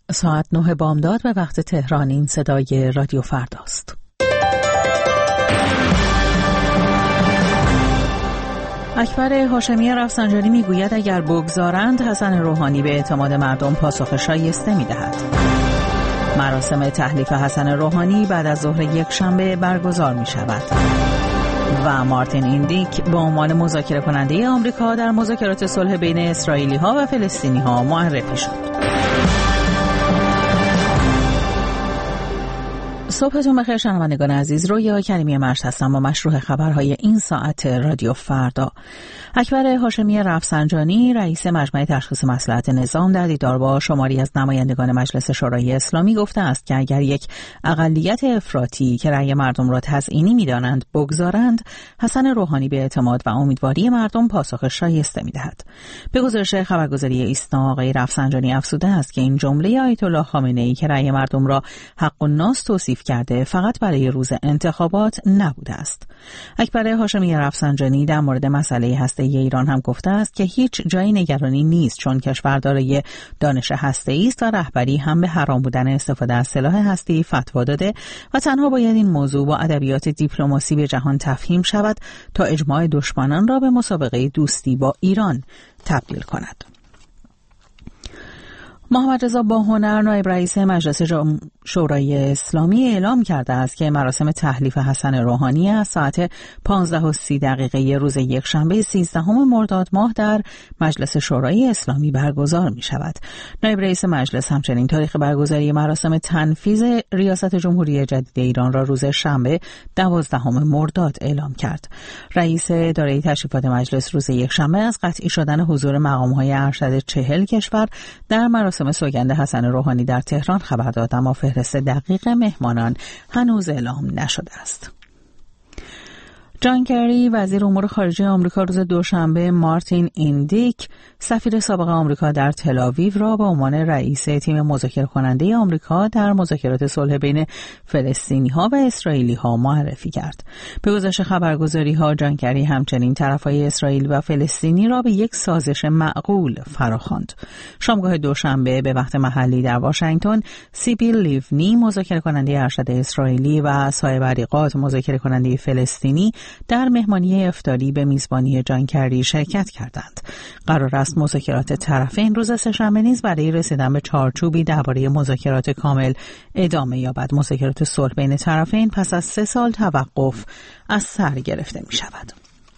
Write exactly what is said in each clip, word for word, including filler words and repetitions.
ساعت نه بامداد به وقت تهران. این صدای رادیو فرداست. اکبر هاشمی رفسنجانی میگوید اگر بگذارند حسن روحانی به اعتماد مردم پاسخ شایسته میدهد. مراسم تحلیف حسن روحانی بعد از ظهر یک شنبه برگزار می شود. و مارتین ایندیک به عنوان مذاکره کننده آمریکا در مذاکرات صلح بین اسرائیلی ها و فلسطینی ها معرفی شد. صبحتون بخیر شنوندگان عزیز. رویا کریمی مرشد هستم با مشروع خبرهای این ساعت رادیو فردا. اکبر هاشمی رفسنجانی رئیس مجمع تشخیص مصلحت نظام در دیدار با شماری از نمایندگان مجلس شورای اسلامی گفته است که اگر یک اقلیت افراطی که رأی مردم را تزیینی می‌دانند بگذارند، حسن روحانی به اعتماد و امیدواری مردم پاسخ شایسته می‌دهد. به گزارش خبرگزاری ایسنا آقای رفسنجانی افزوده است که این جمله آیت الله خامنه‌ای که رأی مردم را حق الناس توصیف کرده فقط برای روز انتخابات نبوده است. اکبر هاشمی رفسنجانی در مورد مسئله هسته ایران هم گفته است که هیچ جای نگرانی نیست، چون کشور دارای دانش هسته‌ای است و رهبری هم به حرام بودن استفاده از سلاح هسته‌ای فتوا داده و تنها باید این موضوع با ادبیات دیپلماسی به جهان تفهیم شود تا اجماع دشمنان را به مسابقه دوستی با ایران تبدیل کند. محمد رضا باهنر نایب رئیس مجلس شورای اسلامی اعلام کرده است که مراسم تحلیف حسن روحانی از ساعت پانزده و سی دقیقه روز یکشنبه سیزدهم مرداد ماه در مجلس شورای اسلامی برگزار می شود. نایب رئیس مجلس همچنین تاریخ برگزاری مراسم تنفیذ ریاست جمهوری جدید ایران را روز شنبه دوازدهم مرداد اعلام کرد. رئیس اداره تشریفات مجلس روز یکشنبه از قطعی شدن حضور مقام‌های ارشد چهل کشور در مراسم سوگند حسن روحانی در تهران خبر داد، اما فهرست دقیق مهمانان هنوز اعلام نشده است. جان کری وزیر امور خارجه آمریکا روز دوشنبه مارتین ایندیک سفیر سابق آمریکا در تل‌آویو را به عنوان رئیس تیم مذاکره کننده آمریکا در مذاکرات صلح بین فلسطینی‌ها و اسرائیلی‌ها معرفی کرد. به گزارش خبرگزاری‌ها جان کری همچنین طرفای اسرائیل و فلسطینی را به یک سازش معقول فراخواند. شامگاه دوشنبه به وقت محلی در واشنگتن سیبیل لیونی مذاکره کننده ارشد اسرائیلی و صاحب عریقات مذاکره کننده فلسطینی در مهمانی افطاری به میزبانی جان کری شرکت کردند. قرار است مذاکرات طرفین روز سه‌شنبه نیز برای رسیدن به چارچوبی درباره مذاکرات کامل ادامه یابد. مذاکرات صلح بین طرفین پس از سه سال توقف از سر گرفته می شود.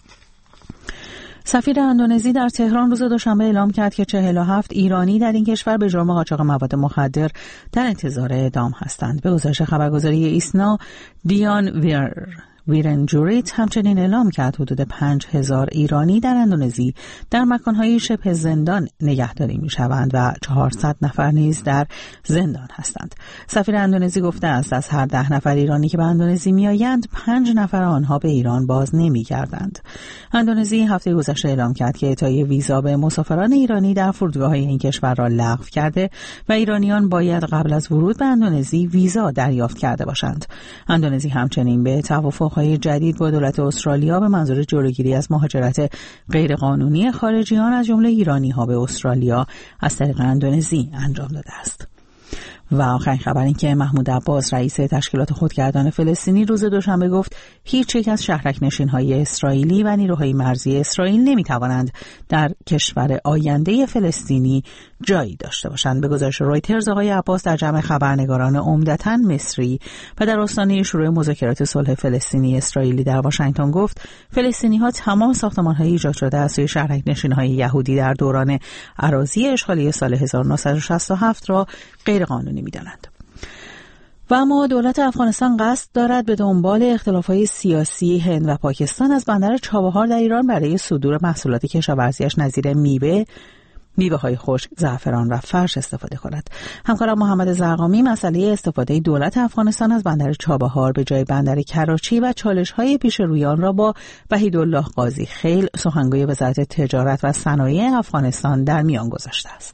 سفیر اندونزی در تهران روز دوشنبه اعلام کرد که چهل و هفت ایرانی در این کشور به جرم قاچاق مواد مخدر در انتظار اعدام هستند. به گزارش خبرگزاری ایسنا دیان ویر ویرنجوریت همچنین اعلام کرد حدود پنج هزار ایرانی در اندونزی در مکانهای شبه زندان نگهداری می شوند و چهارصد نفر نیز در زندان هستند. سفیر اندونزی گفته است از هر ده نفر ایرانی که به اندونزی می آیند پنج نفر آنها به ایران باز نمی گردند. اندونزی هفته گذشته اعلام کرد که اعطای ویزا به مسافران ایرانی در فرودگاه‌های این کشور را لغو کرده و ایرانیان باید قبل از ورود به اندونزی ویزا دریافت کرده باشند. اندونزی همچنین به توافق های جدید با دولت استرالیا به منظور جلوگیری از مهاجرت غیرقانونی خارجیان از جمله ایرانی‌ها به استرالیا از طریق اندونزی انجام داده است. و آخرین خبر این که محمود عباس رئیس تشکیلات خودگردان فلسطینی روز دوشنبه گفت هیچ یک از شهرک نشین‌های اسرائیلی و نیروهای مرزی اسرائیل نمی‌توانند در کشور آینده فلسطینی جایی داشته باشند. به گزارش رویترز آقای عباس در جمع خبرنگاران عمدتاً مصری و در آستانه شروع مذاکرات صلح فلسطینی اسرائیلی در واشنگتن گفت فلسطینی‌ها تمام ساختمان‌های ایجاد شده از سوی شهرک نشین‌های یهودی در دوران اراضی اشغالی سال هزار و نهصد و شصت و هفت را غیرقانونی می‌دانند. و اما دولت افغانستان قصد دارد به دنبال اختلافات سیاسی هند و پاکستان از بندر چابهار در ایران برای صدور محصولات کشاورزیش نظیر میوه، میوه‌های خشک، زعفران و فرش استفاده کند. همکارم محمد زرقامی مسئله استفاده دولت افغانستان از بندر چابهار به جای بندر کراچی و چالش‌های پیش رویان را با وحیدالله قاضی خیل، سخنگوی وزارت تجارت و صنایع افغانستان در میان گذاشته است.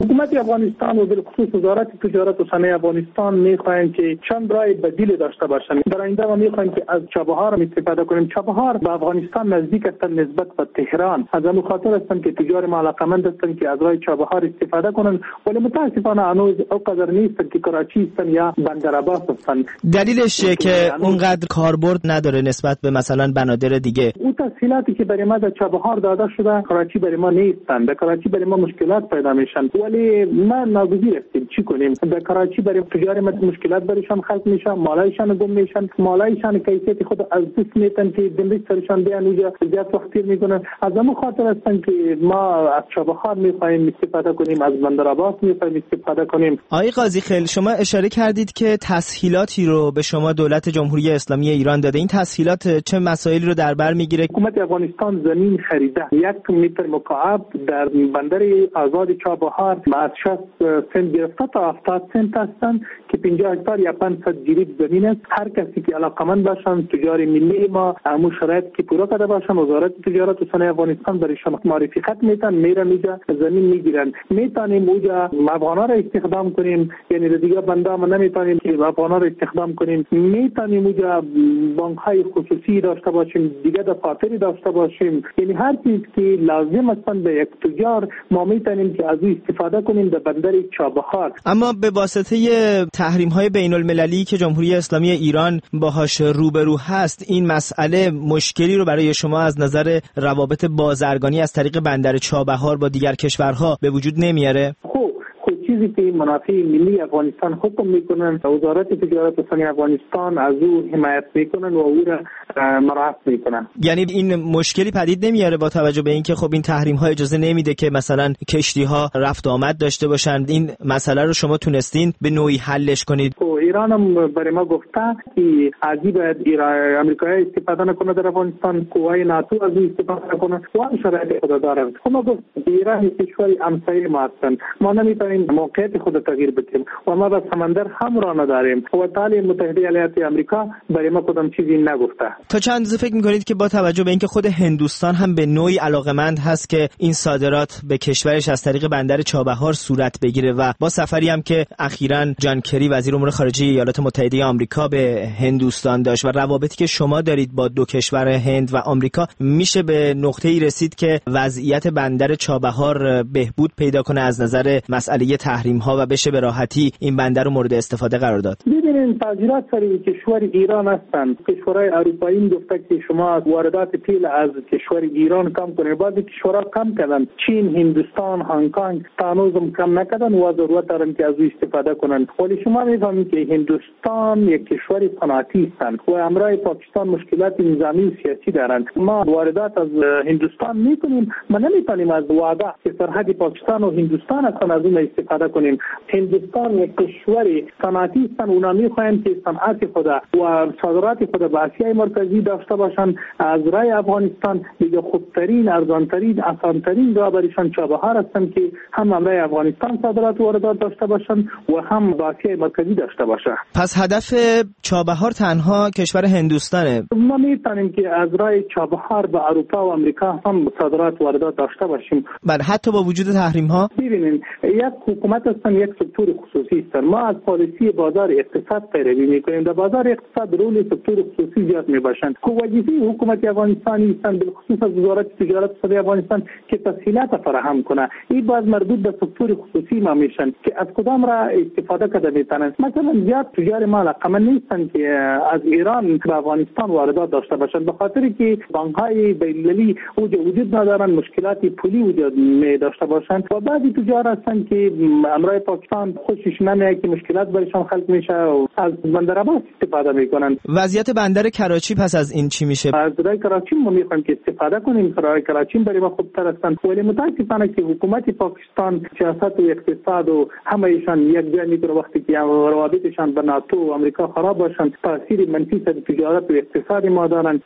حکومت افغانستان و بالخصوص وزارت تجارت و صنایع افغانستان میخواهند که چند راه بدیل داشته باشند. در آینده ما میخواهیم که از چابهار استفاده کنیم. چابهار به افغانستان نزدیک است نسبت به تهران. از همین خاطر هستند که تجار ما علاقمند هستند که از راه چابهار استفاده کنند، ولی متاسفانه هنوز اوقدر نیستند که کراچی هستند یا بندرعباس هستند. دلیلش چیه که اونقدر کاربرد نداره نسبت به مثلا بنادر دیگه؟ اون تسهیلاتی که برای ما در چابهار داده شده کراچی برای ما نیستند. در کراچی برای ما مشکلات پیدا میشن، ولی ما ناگزیر هستیم چی کنیم. در کراچی برای تجار ما مشکلات برایشان خلق میشه، مالایشان گم میشن، مالایشان کیفیت خود از دست میتن که دنبال سرشان بیان اونجا زیاد وقتی میکنن. از همون خاطر هستن که ما از چابهار میخوایم استفاده کنیم، از بندرعباس میخوایم استفاده کنیم. آقای قاضی خیل، شما اشاره کردید که تسهیلاتی رو به شما دولت جمهوری اسلامی ایران داده. این تسهیلات چه مسائلی رو در بر میگیره؟ حکومت افغانستان زمین خریده. یک متر مکعب در بندر آزاد چابهار از شصت سنت گرفته تا هفتاد سنت هستند که پنجاه هکتار یا پانصد جریب زمین است. هر کسی که علاقمند باشند تجار ملی ما همون شرایط که پورا کرده باشند، وزارت تجارت و صنایع افغانستان برایشان معرفی خط میتن، میرن اونجا زمین میگیرن. میتونیم اونجا افغانا را استخدام کنیم، یعنی دیگه بنده ما نمیتونیم که افغانا را استخدام کنیم. میتونیم اونجا بانک های خصوصی داشته باشیم، دیگه دفاتری داشته باشیم، یعنی هر چیز که لازم است به یک تجار ما میتونیم که از این استفاده کنیم در بندر چابهار. اما به واسطه تحریم های بین المللی که جمهوری اسلامی ایران باهاش روبرو هست، این مسئله مشکلی رو برای شما از نظر روابط بازرگانی از طریق بندر چابهار با دیگر کشورها به وجود نمیاره؟ چیزی که منافع ملی افغانستان حکم میکنن، وزارت تجارت و صنایع افغانستان از او حمایت میکنن و او را مراعات میکنن. یعنی این مشکلی پدید نمیاره با توجه به اینکه خب این تحریم ها اجازه نمیده که مثلا کشتی ها رفت و آمد داشته باشند. این مسئله رو شما تونستین به نوعی حلش کنید؟ ایران هم برای ما گفته که عجیب ایران امریکایی استفاده نکنه در افغانستان، قوای ناتو از این استفاده کنه و هم شرایط خود داره. ما گفت ایران کشوری همسایه ما هستند، ما نمیتونیم موقعیت خود تغییر بدیم و ما به سمندر هم را نداریم و ایالات متحده ایالات آمریکا برای ما کدام چیزی نگفته. تا چند اندازه فکر می‌کنید که با توجه به اینکه خود هندوستان هم به نوعی علاقمند هست که این صادرات به کشورش از طریق بندر چابهار صورت بگیره و با سفری هم که اخیراً جان کری وزیر امور خارجه ایالات متحده آمریکا به هندوستان داشت و روابطی که شما دارید با دو کشور هند و آمریکا، میشه به نقطه‌ای رسید که وضعیت بندر چابهار بهبود پیدا کنه از نظر مسئله تحریم ها و بشه به راحتی این بندر رو مورد استفاده قرار داد؟ ببینید تاجرات سری کشور ایران هستند. کشورهای اروپایی گفته که شما واردات تیل از کشور ایران کم کنید. بعضی کشورها کم کردن. چین، هندوستان، هنگ کنگ تانوزم کم نکردن و ضرورت دارن که از او استفاده کنند. ولی شما میفهمید که هندوستان یک کشور صنعتی است و همراه پاکستان مشکلات نظامی و سیاسی دارند. ما واردات از هندوستان میکنیم، ما نمیتونیم از وعده که سرحد پاکستان و هندوستان هستن از اون استفاده کنیم. هندوستان یک کشور صنعتی است، اونا میخواهند که صنعت خود و صادرات خود به آسیای مرکزی داشته باشند. از رای افغانستان دیگه خوبترین، ارزانترین، آسانترین راه برایشان چابهار هستند که هم همراه افغانستان صادرات و واردات داشته باشند و هم به آسیای مرکزی داشته باشند. پس هدف چابهار تنها کشور هندوستانه؟ ما میتونیم که از راه چابهار به اروپا و آمریکا هم صادرات و واردات داشته باشیم. بله، حتی با وجود تحریم ها. ببینید یک حکومت هستن، یک سکتور خصوصی هستن. ما از پالیسی بازار اقتصاد پیروی میکنیم. در بازار اقتصاد رول سکتور خصوصی زیاد میباشند. وظیفه حکومت افغانستان هستن بالخصوص از وزارت تجارت و صنایع افغانستان که تسهیلات فراهم کنه. این باز مربوط به سکتور خصوصی ما میشن که از کدام را استفاده کرده میتونن. مثلا زیاد تجار ما علاقمند نیستن که از ایران به افغانستان واردات داشته باشند، به خاطری که بانک‌های بین‌المللی وجود ندارن، مشکلاتی پولی وجود می داشته باشند و بعضی تجار هستن که امرای پاکستان خوشش نمیاد که مشکلات برایشان خلق میشه و از بندر عباس استفاده میکنن. وضعیت بندر کراچی پس از این چی میشه؟ از رای کراچی ما میخوایم که استفاده کنیم. رای کراچی برای ما خوبتر هستند، ولی متاسفانه که حکومت پاکستان سیاست و اقتصاد و همه ایشان یک جای میگیره. وقتی که روابطشان به ناتو و آمریکا خراب باشند تاثیر منفی سر تجارت و اقتصاد ما دارند.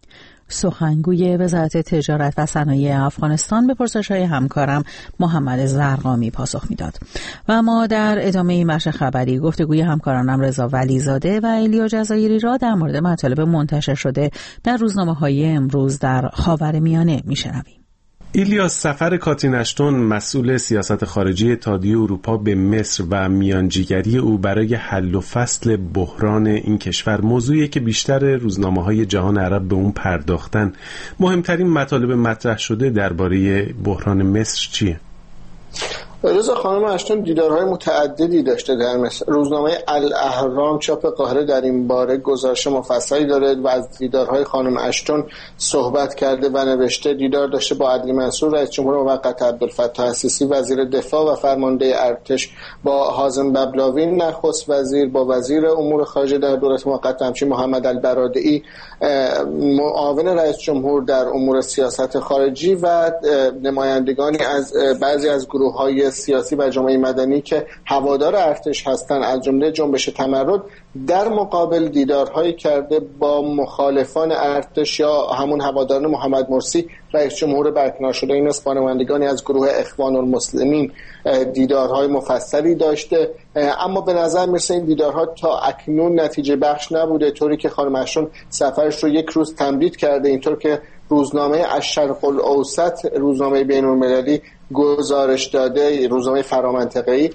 سخنگوی وزارت تجارت و صنایع افغانستان به پرسش‌های همکارم محمد زرقامی پاسخ میداد. و ما در ادامه این بخش خبری گفتگوی همکارانم رضا ولیزاده و الیا جزایری را در مورد مطالب منتشر شده در روزنامه‌های امروز در خاورمیانه میشنویم. ایلیاس، سفر کاترین اشتون مسئول سیاست خارجی اتحادیه اروپا به مصر و میانجیگری او برای حل و فصل بحران این کشور موضوعیه که بیشتر روزنامه‌های جهان عرب به اون پرداختن. مهمترین مطالب مطرح شده درباره بحران مصر چیه؟ رضا، خانم اشتون دیدارهای متعددی داشته در مصر. روزنامه الاهرام چاپ قاهره در این باره گزارش مفصلی داره و از دیدارهای خانم اشتون صحبت کرده و نوشته دیدار داشته با عدلی منصور رئیس جمهور موقت، عبدالفتاح السیسی وزیر دفاع و فرمانده ارتش، با حازم ببلاوی نخست وزیر، با وزیر امور خارجه در دولت موقت همچنین محمد البرادعی معاون رئیس جمهور در امور سیاست خارجی و نمایندگانی از بعضی از گروه‌های سیاسی و جامعه مدنی که هوادار ارتش هستند، از جمله جنبش تمرد. در مقابل دیدارهایی کرده با مخالفان ارتش یا همون هواداران محمد مرسی رئیس جمهور برکنار شده. این است بانوندگانی از گروه اخوان المسلمین دیدارهای مفصلی داشته، اما به نظر میرسه این دیدارها تا اکنون نتیجه بخش نبوده، طوری که خانم اشتون سفرش رو یک روز تمدید کرده. اینطور که روزنامه الشرق الاوسط، روزنامه بین‌المللی گزارش داده، روزنامه فرامنطقه‌ای،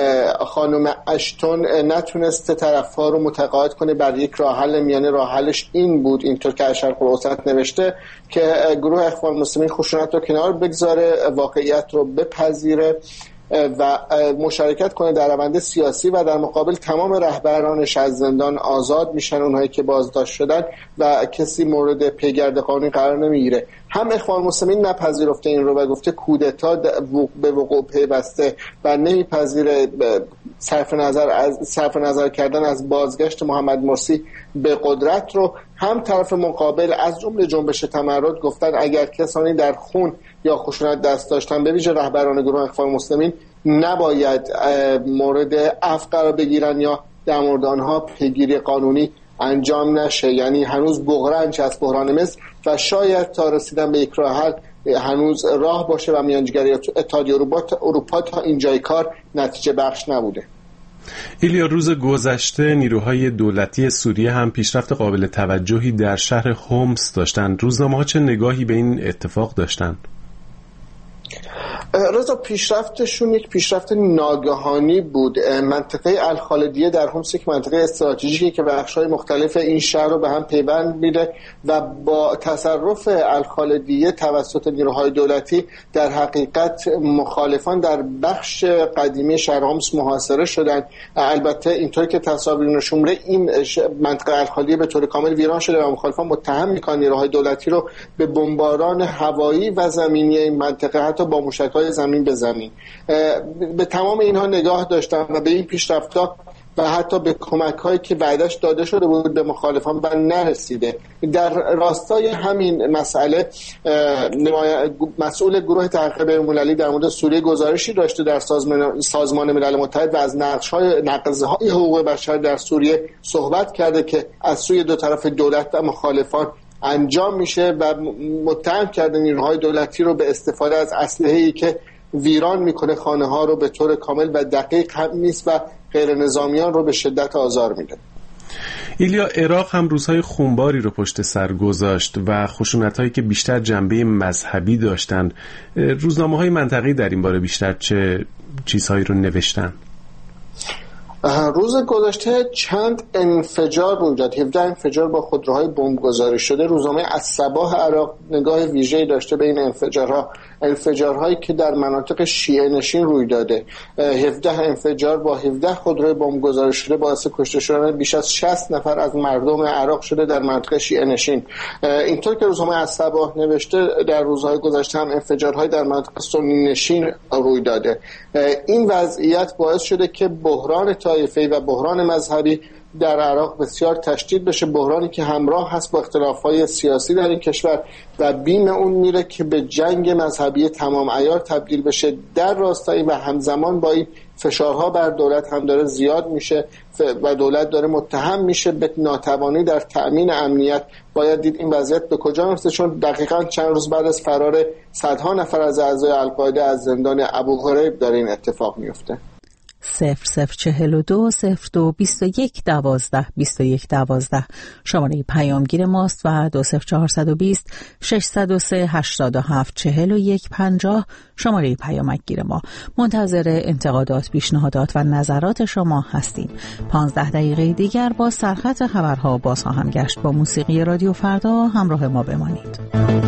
خانم اشتون نتونسته طرف‌ها رو متقاعد کنه بر یک راه حل میانه. راه حلش این بود، اینطور که الشرق الاوسط نوشته، که گروه اخوان المسلمین خشونت رو کنار بگذاره، واقعیت رو بپذیره و مشارکت کنه در روند سیاسی و در مقابل تمام رهبرانش از زندان آزاد میشن، اونهایی که بازداشت شدن، و کسی مورد پیگرد قانونی قرار نمیگیره. هم اخوان المسلمین نپذیرفته این رو و گفته کودتا به وقوع پیوسته و نمیپذیره صرف نظر از صرف نظر کردن از بازگشت محمد مرسی به قدرت رو. هم طرف مقابل از جمله جنبش تمرد گفتن اگر کسانی در خون یا خشونت دست داشتن، به ویژه رهبران گروه اخوان المسلمین، نباید مورد عفو قرار بگیرن یا در مورد آنها پیگیری قانونی انجام نشه. یعنی هنوز بغرنج از بحران مصر و شاید تا رسیدن به یک راه حل هنوز راه باشه و میانجیگری اتحادیه اروپا تا اینجای کار نتیجه بخش نبوده. ایلیا، روز گذشته نیروهای دولتی سوریه هم پیشرفت قابل توجهی در شهر حمص داشتند. روزنامه‌ها چه نگاهی به این اتفاق داشتند؟ رضا، پیشرفتشون یک پیشرفت ناگهانی بود. منطقه الخالدیه در حمص یک منطقه استراتژیکی که بخش‌های مختلف این شهر رو به هم پیوند میده و با تصرف الخالدیه توسط نیروهای دولتی در حقیقت مخالفان در بخش قدیمی شهر حمص محاصره شدند. البته اینطور که تصاویر نشون میده این منطقه الخالدیه به طور کامل ویران شده و مخالفان متهم میکنن نیروهای دولتی رو به بمباران هوایی و زمینی این منطقه، حتی با موشک‌های زمین به زمین. به تمام اینها نگاه داشتم و به این پیشرفت‌ها و حتی به کمک‌هایی که بعدش داده شده بود به مخالفان و نرسیده. در راستای همین مسئله مسئول گروه تحقیق بین‌المللی در مورد سوریه گزارشی داشته در سازمان سازمان ملل متحد و از نقش‌های نقض‌های حقوق بشر در سوریه صحبت کرده که از سوی دو طرف دولت و مخالفان انجام میشه و متهم کرده نیروهای دولتی رو به استفاده از اسلحه‌ای که ویران میکنه خانه ها رو به طور کامل و دقیق هم نیست و غیر نظامیان رو به شدت آزار میده. ایلیا، عراق هم روزهای خونباری رو پشت سر گذاشت و خشونت‌هایی که بیشتر جنبه مذهبی داشتند. روزنامه‌های منطقه‌ای در این باره بیشتر چه چیزهایی رو نوشتن؟ روز گذشته چند انفجار روی داد. هفده انفجار با خودروهای بمب گذاری شده. روزنامه الصباح عراق نگاه ویژه‌ای داشته به این انفجارها، انفجارهایی که در مناطق شیعه نشین روی داده. هفده انفجار با هفده خودروی بمب گذاری شده باعث کشته شدن بیش از شصت نفر از مردم عراق شده در مناطق شیعه نشین. اینطور که روزنامه الصباح نوشته در روزهای گذشته هم انفجارهایی در مناطق سنی نشین روی داده. این وضعیت باعث شده که بحران طایفه‌ای و بحران مذهبی در عراق بسیار تشدید بشه، بحرانی که همراه هست با اختلاف‌های سیاسی در این کشور و بیم اون میره که به جنگ مذهبی تمام عیار تبدیل بشه. در راستای و همزمان با این فشارها بر دولت هم داره زیاد میشه و دولت داره متهم میشه به ناتوانی در تأمین امنیت. باید دید این وضعیت به کجا میرسه، چون دقیقاً چند روز بعد از فرار صدها نفر از اعضای القاعده از زندان ابو غریب داره این اتفاق میفته. صفر صفر چهل و دو صفر دو بیست و یک دوازده بیست و یک دوازده شماره پیامگیر ماست و دو صفر چهارصد و بیست ششصد و سه هشتاد و هفت چهل و یک پنجاه شماره پیامگیر ما. منتظر انتقادات، پیشنهادات و نظرات شما هستیم. پانزده دقیقه دیگر با سرخط خبرها باز خواهم گشت. با موسیقی رادیو فردا همراه ما بمانید.